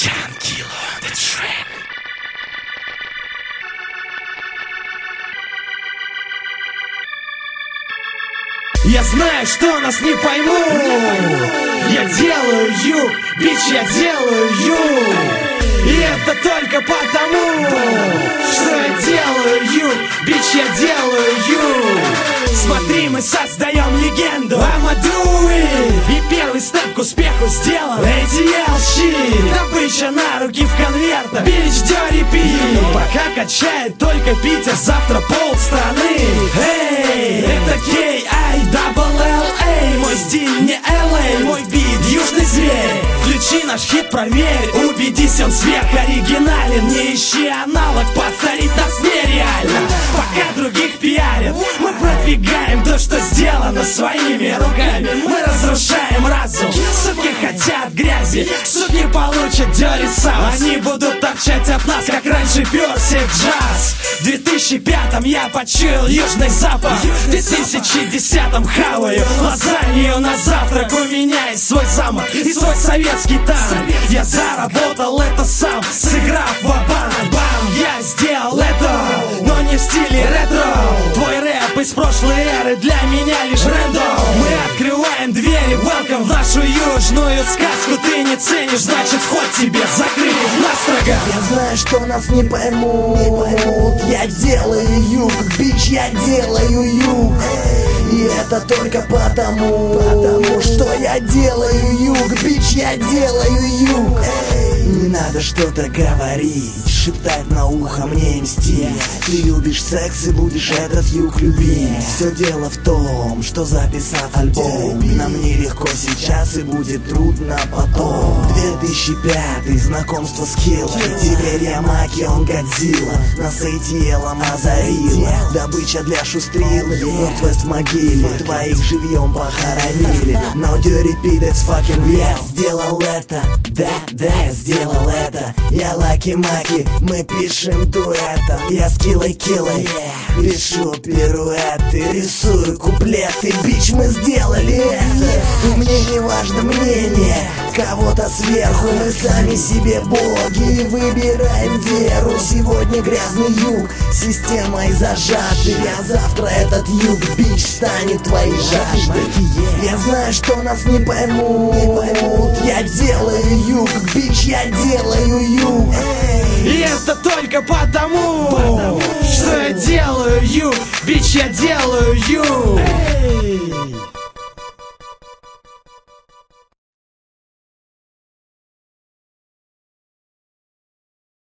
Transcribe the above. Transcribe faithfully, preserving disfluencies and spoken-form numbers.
Джанкило, the track. Я знаю, что нас не поймут. Я делаю юг, бич, я делаю юг. И это только потому, что я делаю юг, бич, я делаю юг. Смотри, мы создаем легенду, I'ma do it. И первый степ к успеху сделан, эй ди эл shit. Добыча на руки в конвертах, бич, dirty beat. Пока качает только Питер, завтра полстраны. Эй, это кей ай дабл эл эй. Мой стиль не эл эй, мой бит южный зверь. Включи наш хит, проверь, убедись, он сверхоригинален. Не ищи аналог, повторить нас нереально. Пока других пиарят, мы продвигаем то, что сделано своими руками. Мы разрушаем разум, суки хотят грязи, суки получат dirty sounds. Они будут торчать от нас, как раньше перси джаз. В две тысячи пятом я почуял южный запах, в две тысячи десятом хаваю лазанью на завтрак. У меня есть свой замок и свой советский танк. Я заработал это сам, сыграв ва-банк. Бам, я сделал это, но не в стиле ретро. Твой рэп из прошлой эры для меня лишь рандом. Мы открываем двери, welcome в нашу южную сказку. Ты не ценишь, значит вход тебе закрыт настрого. Я знаю, что нас не поймут, не поймут. Я делаю юг, бич, я делаю юг. И это только потому, потому что я делаю юг, бич, я делаю юг. Не надо что-то говорить, шептать на ухо мне и мстить. Ты любишь секс и будешь этот юг любить. Все дело в том, что записав альбом, нам нелегко сейчас и будет трудно потом. две тысячи пятый, знакомство с Киллой. Теперь я Маки, он Годзилла. Нас эй ти эл озарила, добыча для шустрилы. Нортвест в могиле, твоих живьем похоронили. No dirty beat, it's fucking real. Сделал это, да, да, я сделал это. Я Лаки Маки, мы пишем дуэтом. Я с Киллой Киллой, пишу пируэты, рисую куплеты. Бич, мы сделали это. И мне не важно мнение кого-то сверху. Мы сами себе боги и выбираем веру. Сегодня грязный юг системой зажатый, а завтра этот юг, бич, станет твоей жаждой. Я знаю, что нас не поймут, не поймут. Я делаю юг, бич, я делаю юг. И это только потому, потому что я делаю юг, бич, я делаю юг.